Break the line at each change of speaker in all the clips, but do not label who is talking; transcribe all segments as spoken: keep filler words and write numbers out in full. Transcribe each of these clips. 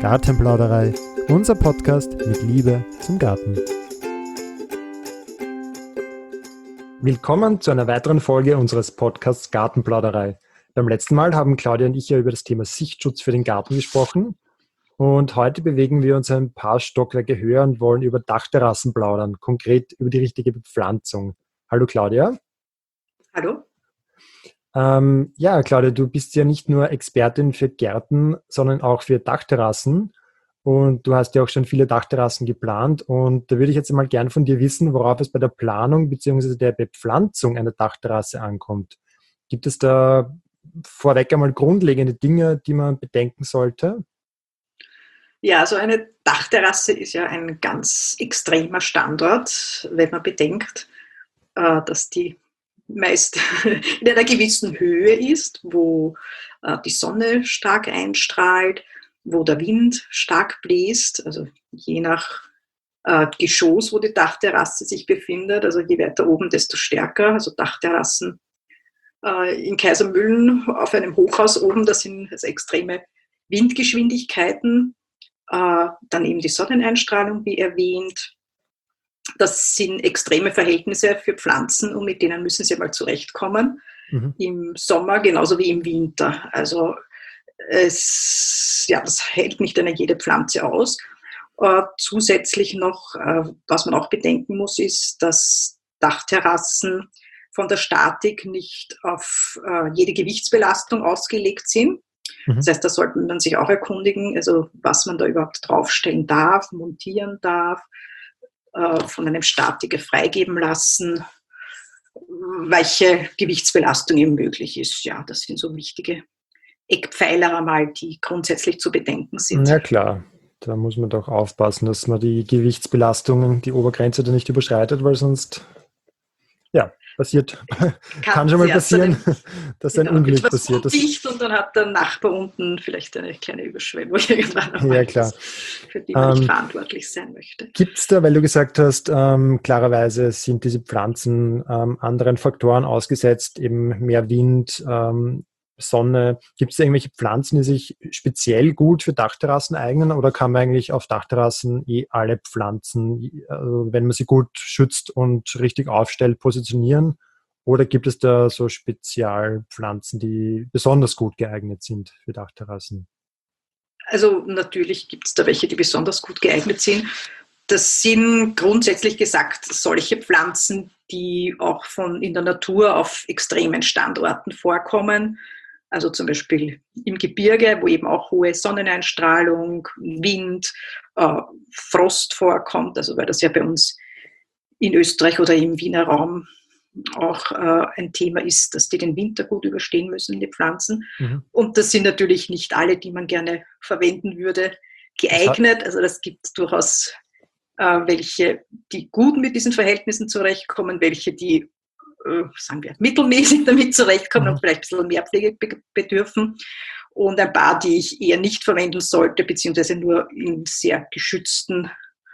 Gartenplauderei, unser Podcast mit Liebe zum Garten. Willkommen zu einer weiteren Folge unseres Podcasts Gartenplauderei. Beim letzten Mal haben Claudia und ich ja über das Thema Sichtschutz für den Garten gesprochen und heute bewegen wir uns ein paar Stockwerke höher und wollen über Dachterrassen plaudern, konkret über die richtige Bepflanzung. Hallo Claudia.
Hallo.
Ähm, ja, Claudia, du bist ja nicht nur Expertin für Gärten, sondern auch für Dachterrassen. Und du hast ja auch schon viele Dachterrassen geplant. Und da würde ich jetzt einmal gern von dir wissen, worauf es bei der Planung bzw. der Bepflanzung einer Dachterrasse ankommt. Gibt es da vorweg einmal grundlegende Dinge, die man bedenken sollte?
Ja, also eine Dachterrasse ist ja ein ganz extremer Standort, wenn man bedenkt, dass die meist in einer gewissen Höhe ist, wo äh, die Sonne stark einstrahlt, wo der Wind stark bläst, also je nach äh, Geschoss, wo die Dachterrasse sich befindet, also je weiter oben, desto stärker. Also Dachterrassen äh, in Kaisermühlen auf einem Hochhaus oben, das sind also extreme Windgeschwindigkeiten, äh, dann eben die Sonneneinstrahlung, wie erwähnt. Das sind extreme Verhältnisse für Pflanzen und mit denen müssen sie mal zurechtkommen. Mhm. Im Sommer genauso wie im Winter. Also es, ja, das hält nicht eine jede Pflanze aus. Äh, zusätzlich noch, äh, was man auch bedenken muss, ist, dass Dachterrassen von der Statik nicht auf äh, jede Gewichtsbelastung ausgelegt sind. Mhm. Das heißt, da sollte man sich auch erkundigen, also was man da überhaupt draufstellen darf, montieren darf, von einem Statiker freigeben lassen, welche Gewichtsbelastung eben möglich ist. Ja, das sind so wichtige Eckpfeiler einmal, die grundsätzlich zu bedenken sind.
Ja klar, da muss man doch aufpassen, dass man die Gewichtsbelastungen, die Obergrenze da nicht überschreitet, weil sonst, ja, passiert, kann, kann schon mal passieren, einem, dass genau, ein Unglück passiert.
Dicht und dann hat der Nachbar unten vielleicht eine kleine Überschwemmung irgendwann.
Ja, klar.
Für die man ähm, nicht verantwortlich sein möchte.
Gibt es da, weil du gesagt hast, ähm, klarerweise sind diese Pflanzen ähm, anderen Faktoren ausgesetzt, eben mehr Wind, ähm, Sonne. Gibt es da irgendwelche Pflanzen, die sich speziell gut für Dachterrassen eignen oder kann man eigentlich auf Dachterrassen eh alle Pflanzen, also wenn man sie gut schützt und richtig aufstellt, positionieren? Oder gibt es da so Spezialpflanzen, die besonders gut geeignet sind für Dachterrassen?
Also natürlich gibt es da welche, die besonders gut geeignet sind. Das sind grundsätzlich gesagt solche Pflanzen, die auch von in der Natur auf extremen Standorten vorkommen. Also zum Beispiel im Gebirge, wo eben auch hohe Sonneneinstrahlung, Wind, äh, Frost vorkommt. Also weil das ja bei uns in Österreich oder im Wiener Raum auch äh, ein Thema ist, dass die den Winter gut überstehen müssen, die Pflanzen. Mhm. Und das sind natürlich nicht alle, die man gerne verwenden würde, geeignet. Also das gibt durchaus äh, welche, die gut mit diesen Verhältnissen zurechtkommen, welche, die, äh, sagen wir, mittelmäßig damit zurechtkommen mhm. und vielleicht ein bisschen mehr Pflege be- bedürfen. Und ein paar, die ich eher nicht verwenden sollte, beziehungsweise nur in sehr geschützten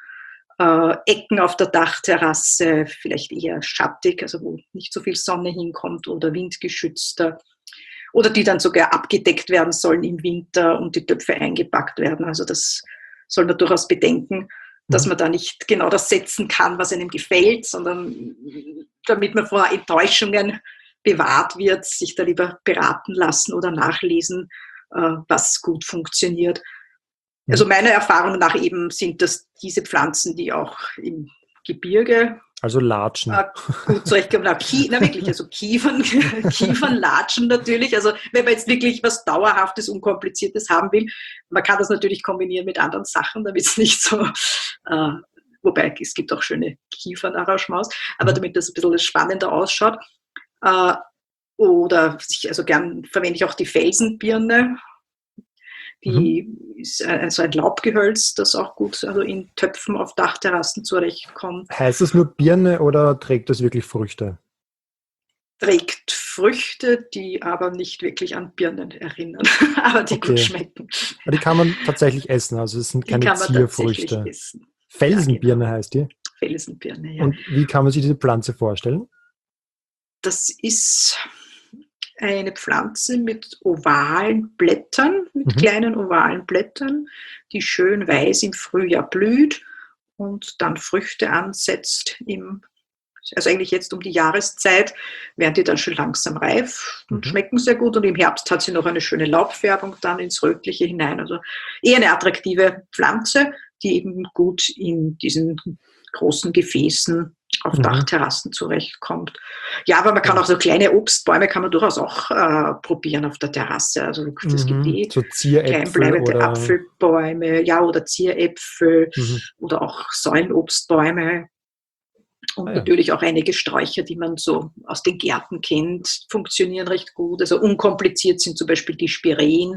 Äh, Ecken auf der Dachterrasse, vielleicht eher schattig, also wo nicht so viel Sonne hinkommt oder windgeschützter oder die dann sogar abgedeckt werden sollen im Winter und die Töpfe eingepackt werden. Also das soll man durchaus bedenken, dass man da nicht genau das setzen kann, was einem gefällt, sondern damit man vor Enttäuschungen bewahrt wird, sich da lieber beraten lassen oder nachlesen, äh, was gut funktioniert. Also meiner Erfahrung nach eben sind das diese Pflanzen, die auch im Gebirge
also Latschen.
Äh, gut zurechtkommen. Na, Kie- na wirklich, also Kiefern, Kiefern, Latschen natürlich. Also wenn man jetzt wirklich was Dauerhaftes, Unkompliziertes haben will, man kann das natürlich kombinieren mit anderen Sachen, damit es nicht so, äh, wobei es gibt auch schöne Kiefernarrangements, aber mhm. damit das ein bisschen spannender ausschaut. Äh, oder ich, also gern verwende ich auch die Felsenbirne. Die mhm. ist ein, so ein Laubgehölz, das auch gut also in Töpfen auf Dachterrassen zurechtkommt.
Heißt das nur Birne oder trägt das wirklich Früchte?
Trägt Früchte, die aber nicht wirklich an Birnen erinnern, aber die okay. gut schmecken.
Aber die kann man tatsächlich essen, also es sind keine Zierfrüchte. Felsenbirne ja, genau. heißt die?
Felsenbirne, ja.
Und wie kann man sich diese Pflanze vorstellen?
Das ist eine Pflanze mit ovalen Blättern, mit
Mhm.
kleinen ovalen Blättern, die schön weiß im Frühjahr blüht und dann Früchte ansetzt im also eigentlich jetzt um die Jahreszeit, werden die dann schon langsam reif und
Mhm.
schmecken sehr gut. Und im Herbst hat sie noch eine schöne Laubfärbung dann ins Rötliche hinein. Also eher eine attraktive Pflanze, die eben gut in diesen großen Gefäßen auf
Mhm.
Dachterrassen zurechtkommt. Ja, aber man kann
Ja.
auch so kleine Obstbäume kann man durchaus auch äh, probieren auf der Terrasse. Also es gibt
Mhm.
eh
So Zieräpfel
kleinbleibende
oder
Apfelbäume, ja, oder Zieräpfel
mhm.
oder auch Säulenobstbäume.
Ah
Und
ja.
natürlich auch einige Sträucher, die man so aus den Gärten kennt, funktionieren recht gut. Also unkompliziert sind zum Beispiel die Spireen.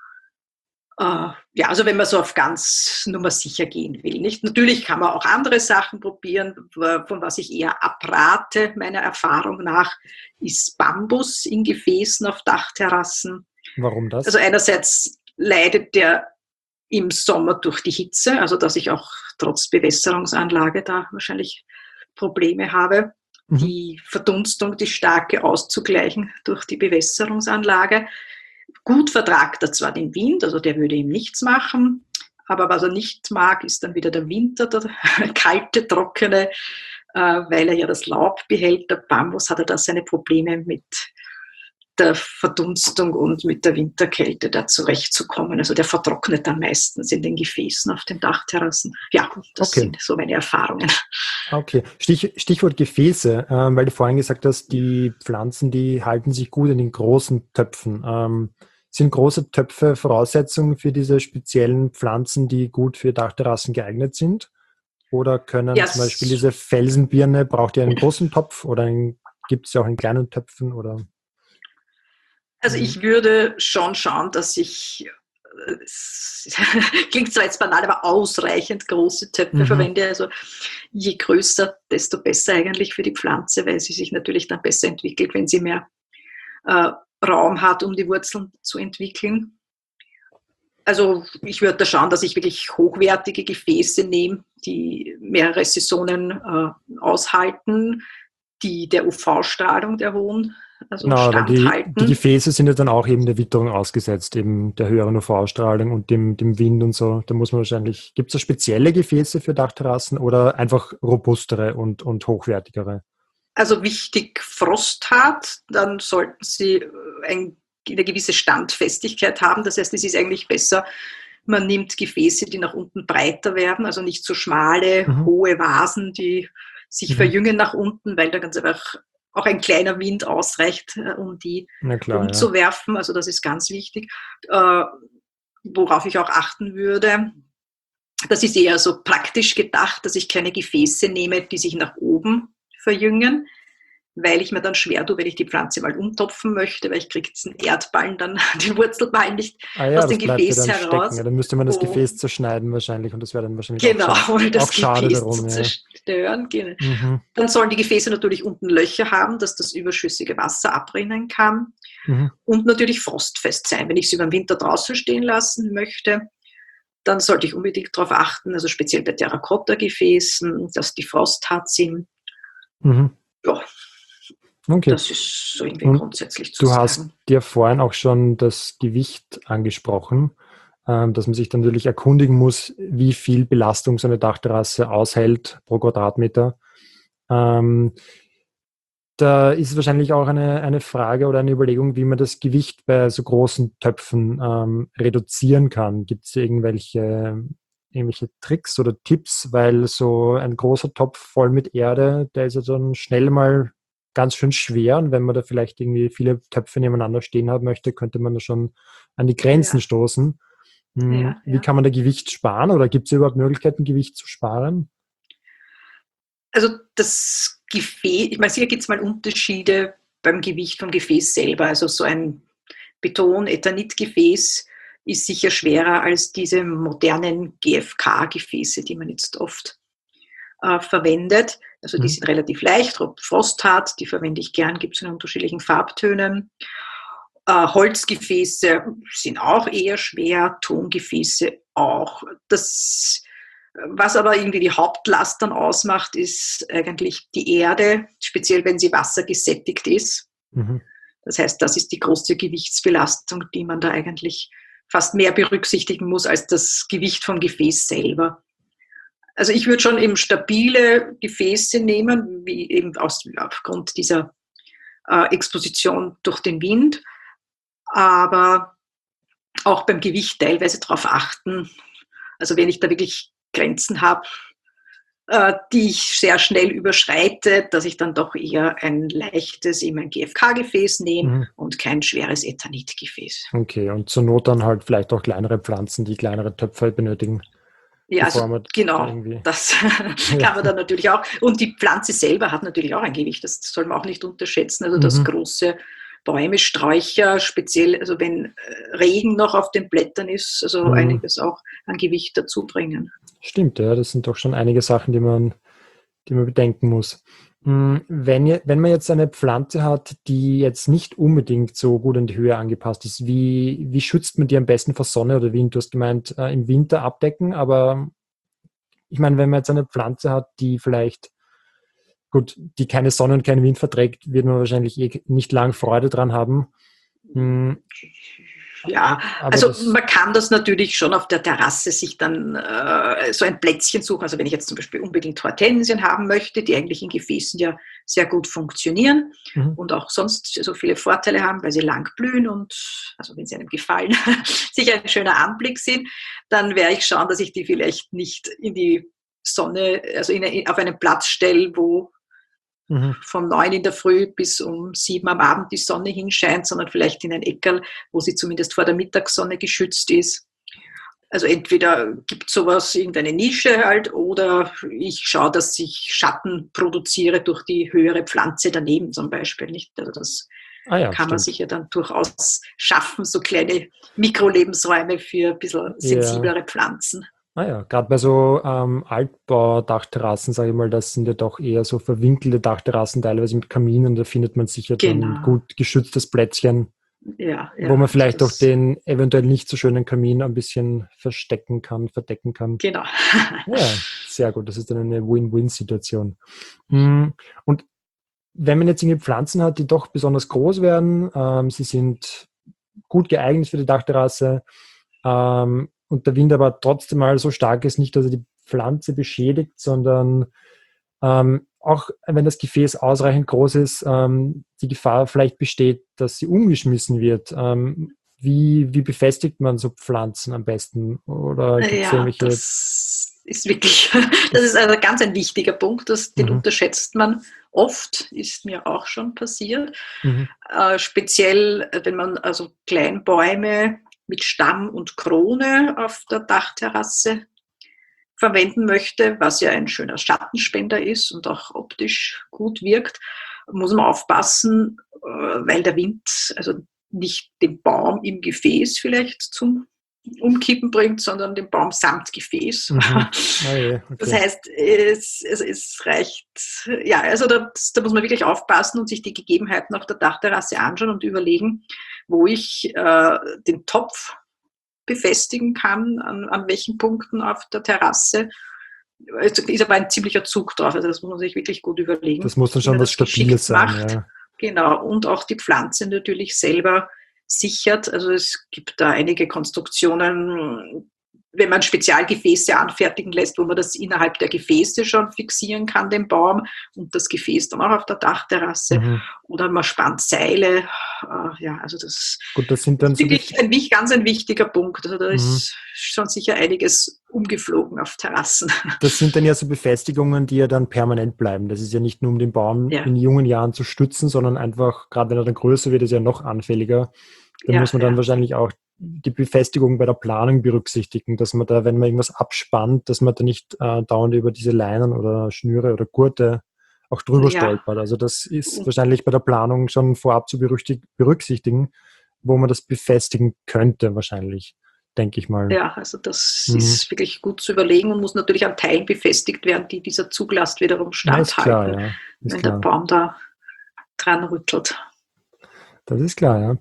Äh, ja, also wenn man so auf ganz Nummer sicher gehen will. Nicht? Natürlich kann man auch andere Sachen probieren. Von was ich eher abrate, meiner Erfahrung nach, ist Bambus in Gefäßen auf Dachterrassen.
Warum
Also
das?
einerseits leidet der im Sommer durch die Hitze, also dass ich auch trotz Bewässerungsanlage da wahrscheinlich Probleme habe,
Mhm.
die Verdunstung, die starke auszugleichen durch die Bewässerungsanlage. Gut vertragt er zwar den Wind, also der würde ihm nichts machen, aber was er nicht mag, ist dann wieder der Winter, der kalte, trockene, äh, weil er ja das Laub behält. Der Bambus hat er da seine Probleme mit der Verdunstung und mit der Winterkälte da zurechtzukommen. Also der vertrocknet dann meistens in den Gefäßen auf den Dachterrassen. Ja, das
Okay.
sind so meine Erfahrungen.
Okay. Stich, Stichwort Gefäße, ähm, weil du vorhin gesagt hast, die Pflanzen, die halten sich gut in den großen Töpfen. Ähm, sind große Töpfe Voraussetzungen für diese speziellen Pflanzen, die gut für Dachterrassen geeignet sind? Oder können
Ja,
zum Beispiel diese Felsenbirne, braucht ihr einen großen Topf oder gibt es ja auch in kleinen Töpfen? Oder,
also
ähm,
ich würde schon schauen, dass ich, es klingt zwar jetzt banal, aber ausreichend große Töpfe
mhm.
verwende. Also je größer, desto besser eigentlich für die Pflanze, weil sie sich natürlich dann besser entwickelt, wenn sie mehr äh, Raum hat, um die Wurzeln zu entwickeln. Also ich würde da schauen, dass ich wirklich hochwertige Gefäße nehme, die mehrere Saisonen äh, aushalten, die der U V-Strahlung der hohen, also
Genau, weil die, die
standhalten.
Gefäße sind ja dann auch eben der Witterung ausgesetzt, eben der höheren U V-Strahlung und dem, dem Wind und so. Da muss man wahrscheinlich, gibt es da spezielle Gefäße für Dachterrassen oder einfach robustere und, und hochwertigere?
Also wichtig Frost hat, dann sollten sie ein, eine gewisse Standfestigkeit haben. Das heißt, es ist eigentlich besser, man nimmt Gefäße, die nach unten breiter werden, also nicht so schmale,
Mhm.
hohe Vasen, die sich
Mhm.
verjüngen nach unten, weil da ganz einfach auch ein kleiner Wind ausreicht, äh, um die
Na klar, ja.
umzuwerfen. Also das ist ganz wichtig. Äh, worauf ich auch achten würde, das ist eher so praktisch gedacht, dass ich keine Gefäße nehme, die sich nach oben verjüngen, weil ich mir dann schwer tue, wenn ich die Pflanze mal umtopfen möchte, weil ich kriege diesen Erdballen dann, den Wurzelballen nicht
Ah ja,
aus
das
dem
bleibt ja
Gefäß
dann stecken. Ja,
heraus.
dann müsste man das
Oh,
Gefäß zerschneiden wahrscheinlich und das wäre dann wahrscheinlich auch
genau,
schade.
ohne
Auch
das
schade
Gefäß zu
darum, ja.
zerstören. Genau.
Mhm.
Dann sollen die Gefäße natürlich unten Löcher haben, dass das überschüssige Wasser abrinnen kann
Mhm.
und natürlich frostfest sein. Wenn ich sie über den Winter draußen stehen lassen möchte, dann sollte ich unbedingt darauf achten, also speziell bei Terrakotta-Gefäßen, dass die frosthart sind.
Mhm.
Ja,
Okay.
das ist so irgendwie
Und
grundsätzlich zu
du hast
sagen.
dir vorhin auch schon das Gewicht angesprochen, ähm, dass man sich dann natürlich erkundigen muss, wie viel Belastung so eine Dachterrasse aushält pro Quadratmeter. Ähm, Da ist wahrscheinlich auch eine, eine Frage oder eine Überlegung, wie man das Gewicht bei so großen Töpfen ähm, reduzieren kann. Gibt es irgendwelche, irgendwelche Tricks oder Tipps? Weil so ein großer Topf voll mit Erde, der ist ja dann schnell mal ganz schön schwer. Und wenn man da vielleicht irgendwie viele Töpfe nebeneinander stehen haben möchte, könnte man da schon an die Grenzen
Ja,
stoßen. Hm,
ja,
wie
ja.
kann man da Gewicht sparen oder gibt es überhaupt Möglichkeiten, Gewicht zu sparen?
Also das Gefäß, ich meine, sicher gibt es mal Unterschiede beim Gewicht vom Gefäß selber. Also so ein Beton-Ethanit-Gefäß ist sicher schwerer als diese modernen G F K-Gefäße, die man jetzt oft äh, verwendet. Also die
Mhm.
sind relativ leicht, frosthart, die verwende ich gern, gibt es in unterschiedlichen Farbtönen. Äh, Holzgefäße sind auch eher schwer, Tongefäße auch. Das, was aber irgendwie die Hauptlast dann ausmacht, ist eigentlich die Erde, speziell wenn sie wassergesättigt ist.
Mhm.
Das heißt, das ist die große Gewichtsbelastung, die man da eigentlich fast mehr berücksichtigen muss als das Gewicht vom Gefäß selber. Also ich würde schon eben stabile Gefäße nehmen, wie eben aus, aufgrund dieser äh, Exposition durch den Wind, aber auch beim Gewicht teilweise darauf achten. Also wenn ich da wirklich Grenzen habe, äh, die ich sehr schnell überschreite, dass ich dann doch eher ein leichtes, eben ein G F K-Gefäß nehme mhm. und kein schweres Ethanit-Gefäß.
Okay, und zur Not dann halt vielleicht auch kleinere Pflanzen, die kleinere Töpfe benötigen.
Ja, also genau, irgendwie. Das kann man dann natürlich auch. Und die Pflanze selber hat natürlich auch ein Gewicht, das soll man auch nicht unterschätzen. Also dass mhm. große Bäume, Sträucher, speziell, also wenn Regen noch auf den Blättern ist, also mhm. einiges auch an Gewicht dazu bringen.
Stimmt, ja, das sind doch schon einige Sachen, die man, die man bedenken muss. Wenn, wenn man jetzt eine Pflanze hat, die jetzt nicht unbedingt so gut an die Höhe angepasst ist, wie, wie schützt man die am besten vor Sonne oder Wind? Du hast gemeint, äh, im Winter abdecken, aber ich meine, wenn man jetzt eine Pflanze hat, die vielleicht, gut, die keine Sonne und keinen Wind verträgt, wird man wahrscheinlich eh nicht lang Freude dran haben. Hm.
Ja, aber also man kann das natürlich schon auf der Terrasse sich dann äh, so ein Plätzchen suchen. Also wenn ich jetzt zum Beispiel unbedingt Hortensien haben möchte, die eigentlich in Gefäßen ja sehr gut funktionieren mhm. und auch sonst so viele Vorteile haben, weil sie lang blühen und, also wenn sie einem gefallen, sicher ein schöner Anblick sind, dann werde ich schauen, dass ich die vielleicht nicht in die Sonne, also in, auf einen Platz stelle, wo Mhm. von neun in der Früh bis um sieben am Abend die Sonne hinscheint, sondern vielleicht in ein Eckerl, wo sie zumindest vor der Mittagssonne geschützt ist. Also entweder gibt es sowas, irgendeine Nische halt, oder ich schaue, dass ich Schatten produziere durch die höhere Pflanze daneben zum Beispiel. Nicht? Also das ah ja, kann stimmt. man sich ja dann durchaus schaffen, so kleine Mikrolebensräume für ein bisschen sensiblere ja. Pflanzen.
Ah ja, gerade bei so ähm, Altbau-Dachterrassen, sage ich mal, das sind ja doch eher so verwinkelte Dachterrassen, teilweise mit Kaminen, da findet man sicher genau. dann ein gut geschütztes Plätzchen, ja, ja, wo man vielleicht auch den eventuell nicht so schönen Kamin ein bisschen verstecken kann, verdecken kann.
Genau.
Ja, sehr gut, das ist dann eine Win-Win-Situation. Und wenn man jetzt irgendwie Pflanzen hat, die doch besonders groß werden, ähm, sie sind gut geeignet für die Dachterrasse, ähm, und der Wind aber trotzdem mal so stark ist, nicht, dass er die Pflanze beschädigt, sondern ähm, auch wenn das Gefäß ausreichend groß ist, ähm, die Gefahr vielleicht besteht, dass sie umgeschmissen wird. Ähm, wie, wie befestigt man so Pflanzen am besten? Oder gibt's
ja, irgendwelche... das ist wirklich, das ist also ganz ein wichtiger Punkt, das, den mhm. unterschätzt man oft, ist mir auch schon passiert. Mhm. Äh, speziell, wenn man also Kleinbäume mit Stamm und Krone auf der Dachterrasse verwenden möchte, was ja ein schöner Schattenspender ist und auch optisch gut wirkt, muss man aufpassen, weil der Wind also nicht den Baum im Gefäß vielleicht zum Umkippen bringt, sondern den Baum samt Gefäß. Mhm. Oh je, okay. Das heißt, es, es, es reicht, ja, also da, da muss man wirklich aufpassen und sich die Gegebenheiten auf der Dachterrasse anschauen und überlegen, wo ich äh, den Topf befestigen kann, an, an welchen Punkten auf der Terrasse. Es ist aber ein ziemlicher Zug drauf, also das muss man sich wirklich gut überlegen.
Das muss dann schon was Stabiles sein. Ja.
Genau, und auch die Pflanze natürlich selber sichert. Also es gibt da einige Konstruktionen, wenn man Spezialgefäße anfertigen lässt, wo man das innerhalb der Gefäße schon fixieren kann, den Baum, und das Gefäß dann auch auf der Dachterrasse. Mhm. Oder man spannt Seile. Ja, also das,
Gut, das sind dann
ist wirklich so ein, ganz ein wichtiger Punkt. Also da mhm. ist schon sicher einiges umgeflogen auf Terrassen.
Das sind dann ja so Befestigungen, die ja dann permanent bleiben. Das ist ja nicht nur, um den Baum ja. in jungen Jahren zu stützen, sondern einfach, gerade wenn er dann größer wird, ist er ja noch anfälliger. Dann ja, muss man dann ja. wahrscheinlich auch die Befestigung bei der Planung berücksichtigen, dass man da, wenn man irgendwas abspannt, dass man da nicht äh, dauernd über diese Leinen oder Schnüre oder Gurte auch drüber ja. stolpert. Also das ist wahrscheinlich bei der Planung schon vorab zu berücksichtigen, wo man das befestigen könnte wahrscheinlich, denke ich mal.
Ja, also das mhm. ist wirklich gut zu überlegen und muss natürlich an Teilen befestigt werden, die dieser Zuglast wiederum standhalten, klar, ja. wenn klar. der Baum da dran rüttelt.
Das ist klar, ja.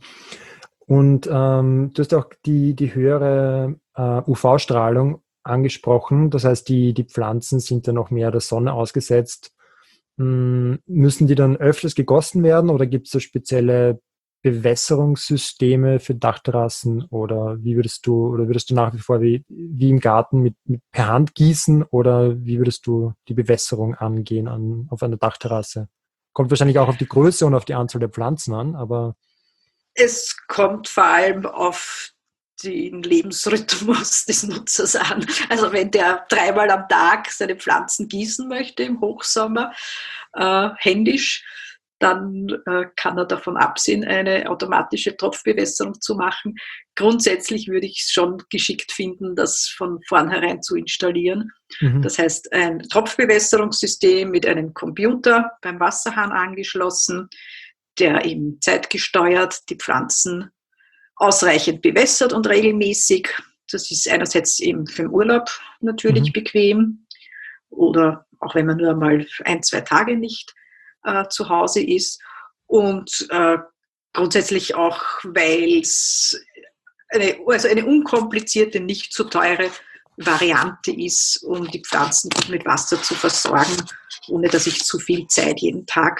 Und ähm, du hast auch die, die höhere äh, U V-Strahlung angesprochen. Das heißt, die, die Pflanzen sind dann noch mehr der Sonne ausgesetzt. Hm, müssen die dann öfters gegossen werden oder gibt es da spezielle Bewässerungssysteme für Dachterrassen oder wie würdest du, oder würdest du nach wie vor wie, wie im Garten mit, mit per Hand gießen oder wie würdest du die Bewässerung angehen an, auf einer Dachterrasse? Kommt wahrscheinlich auch auf die Größe und auf die Anzahl der Pflanzen an, aber...
Es kommt vor allem auf den Lebensrhythmus des Nutzers an. Also wenn der dreimal am Tag seine Pflanzen gießen möchte im Hochsommer, äh, händisch, dann äh, kann er davon absehen, eine automatische Tropfbewässerung zu machen. Grundsätzlich würde ich es schon geschickt finden, das von vornherein zu installieren. Mhm. Das heißt, ein Tropfbewässerungssystem mit einem Computer beim Wasserhahn angeschlossen, der eben zeitgesteuert die Pflanzen ausreichend bewässert und regelmäßig. Das ist einerseits eben für den Urlaub natürlich mhm. bequem oder auch wenn man nur einmal ein, zwei Tage nicht äh, zu Hause ist. Und äh, grundsätzlich auch, weil es eine, also eine unkomplizierte, nicht zu teure Variante ist, um die Pflanzen mit Wasser zu versorgen, ohne dass ich zu viel Zeit jeden Tag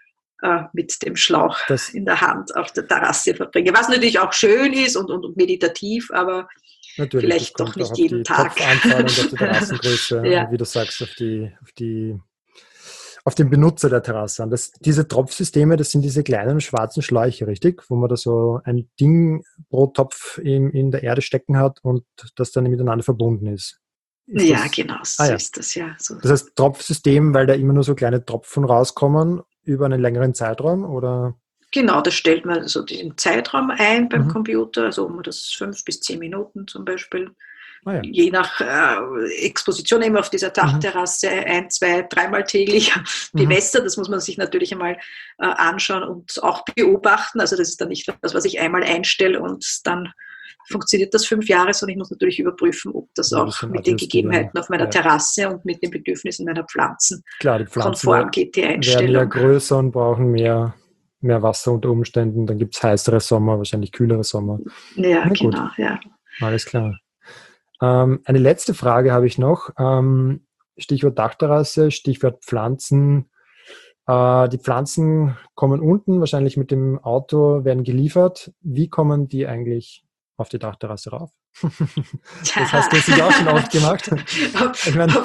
mit dem Schlauch das in der Hand auf der Terrasse verbringe. Was natürlich auch schön ist und, und, und meditativ, aber vielleicht doch nicht jeden Tag.
Auf die Topfanzahl und auf die Terrassengröße, ja. Wie du sagst, auf, die, auf, die, auf den Benutzer der Terrasse an. Das, diese Tropfsysteme, das sind diese kleinen schwarzen Schläuche, richtig? Wo man da so ein Ding pro Topf in, in der Erde stecken hat und das dann miteinander verbunden ist. Ist
ja,
das?
genau, so ah, ja. ist das ja. So.
Das heißt Tropfsystem, weil da immer nur so kleine Tropfen rauskommen über einen längeren Zeitraum, oder?
Genau, das stellt man so den Zeitraum ein beim mhm. Computer, also um das fünf bis zehn Minuten zum Beispiel. Ah, ja. Je nach äh, Exposition eben auf dieser Dachterrasse mhm. ein, zwei, dreimal täglich bewässert. Mhm. Das muss man sich natürlich einmal äh, anschauen und auch beobachten. Also das ist dann nicht das, was ich einmal einstelle und dann funktioniert das fünf Jahre, sondern ich muss natürlich überprüfen, ob das ja, auch mit den Gegebenheiten auf meiner ja. Terrasse und mit den Bedürfnissen meiner Pflanzen,
Klar, die Pflanzen
konform geht, die Einstellung.
Werden ja größer und brauchen mehr, mehr Wasser unter Umständen. Dann gibt es heißere Sommer, wahrscheinlich kühlere Sommer.
Ja, genau. Ja.
Alles klar. Ähm, eine letzte Frage habe ich noch. Ähm, Stichwort Dachterrasse, Stichwort Pflanzen. Äh, die Pflanzen kommen unten, wahrscheinlich mit dem Auto, werden geliefert. Wie kommen die eigentlich auf die Dachterrasse rauf? Das hast du sicher auch schon oft gemacht. Ich meine,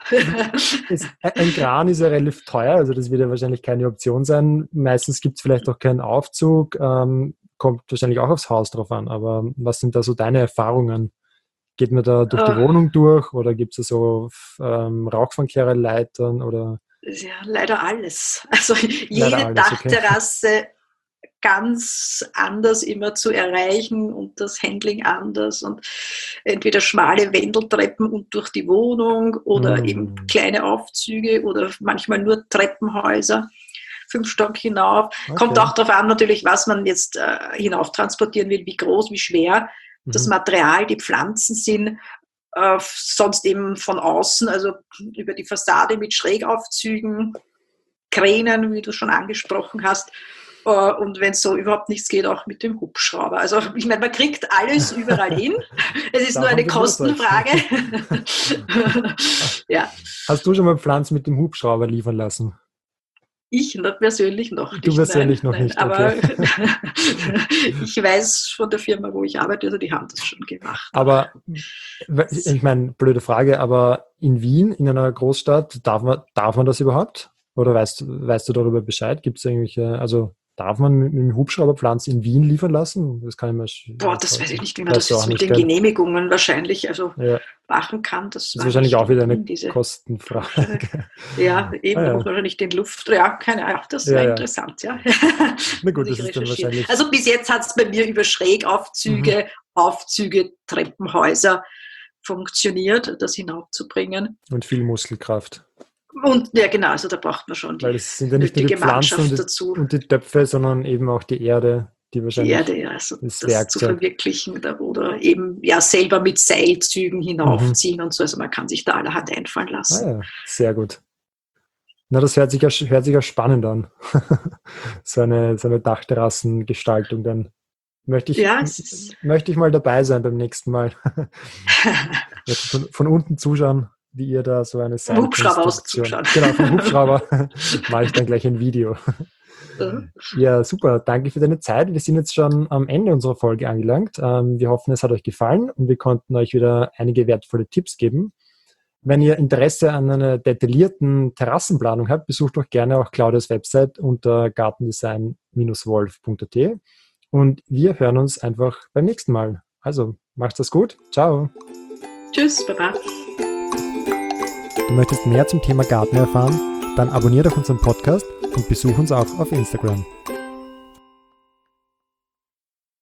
ist, ein Kran ist ja relativ teuer, also das wird ja wahrscheinlich keine Option sein. Meistens gibt es vielleicht auch keinen Aufzug, ähm, kommt wahrscheinlich auch aufs Haus drauf an. Aber was sind da so deine Erfahrungen? Geht man da durch die uh, Wohnung durch oder gibt es so ähm, Rauchfangkehrer-Leitern oder?
Ja, leider alles. Also jede alles, Dachterrasse okay. ganz anders immer zu erreichen und das Handling anders und entweder schmale Wendeltreppen und durch die Wohnung oder mm. eben kleine Aufzüge oder manchmal nur Treppenhäuser, fünf Stock hinauf. Okay. Kommt auch darauf an natürlich, was man jetzt äh, hinauf transportieren will, wie groß, wie schwer mm. das Material, die Pflanzen sind. Äh, sonst eben von außen, also über die Fassade mit Schrägaufzügen, Kränen, wie du schon angesprochen hast. Und wenn es so überhaupt nichts geht, auch mit dem Hubschrauber. Also ich meine, man kriegt alles überall hin. Es ist nur eine Kostenfrage. Ja.
Hast du schon mal Pflanzen mit dem Hubschrauber liefern lassen?
Ich persönlich noch nicht.
Du persönlich nein, noch
nein,
nicht,
aber
okay.
Ich weiß von der Firma, wo ich arbeite, also die haben das schon gemacht.
Aber, ich meine, blöde Frage, aber in Wien, in einer Großstadt, darf man, darf man das überhaupt? Oder weißt, weißt du darüber Bescheid? Gibt es irgendwelche, also darf man mit einem Hubschrauber Pflanzen in Wien liefern lassen? Das kann ich mir
Boah, das weiß ich nicht, wie man das jetzt mit den Genehmigungen wahrscheinlich also ja. machen kann. Das,
das ist wahrscheinlich auch wieder eine diese Kostenfrage.
Ja, eben, ah, ja. da muss man wahrscheinlich den Luft, ja, keine Ahnung, das wäre ja, interessant, ja.
Na gut, das ist dann wahrscheinlich...
Also bis jetzt hat es bei mir über Schrägaufzüge, mhm. Aufzüge, Treppenhäuser funktioniert, das hinaufzubringen.
Und viel Muskelkraft.
Und ja, genau, also da braucht man schon die,
Weil es sind ja nicht nur die Pflanzen und die,
dazu.
und die Töpfe, sondern eben auch die Erde, die wahrscheinlich
die Erde, ja, also das,
das
zu verwirklichen oder eben ja selber mit Seilzügen hinaufziehen mhm. und so. Also man kann sich da allerhand einfallen lassen.
Ah ja, sehr gut. Na, das hört sich ja, hört sich ja spannend an. so, eine, so eine Dachterrassengestaltung dann. Möchte ich,
ja,
möchte ich mal dabei sein beim nächsten Mal. von, von unten zuschauen, wie ihr da so eine
Seilkonstruktion... Hubschrauber aus zuschauen.
Genau, vom Hubschrauber mache ich dann gleich ein Video. Ja, super. Danke für deine Zeit. Wir sind jetzt schon am Ende unserer Folge angelangt. Wir hoffen, es hat euch gefallen und wir konnten euch wieder einige wertvolle Tipps geben. Wenn ihr Interesse an einer detaillierten Terrassenplanung habt, besucht doch gerne auch Claudias Website unter gartendesign Bindestrich wolf Punkt a t und wir hören uns einfach beim nächsten Mal. Also, macht's das gut. Ciao.
Tschüss, Baba.
Du möchtest mehr zum Thema Garten erfahren? Dann abonniere doch unseren Podcast und besuch uns auch auf Instagram.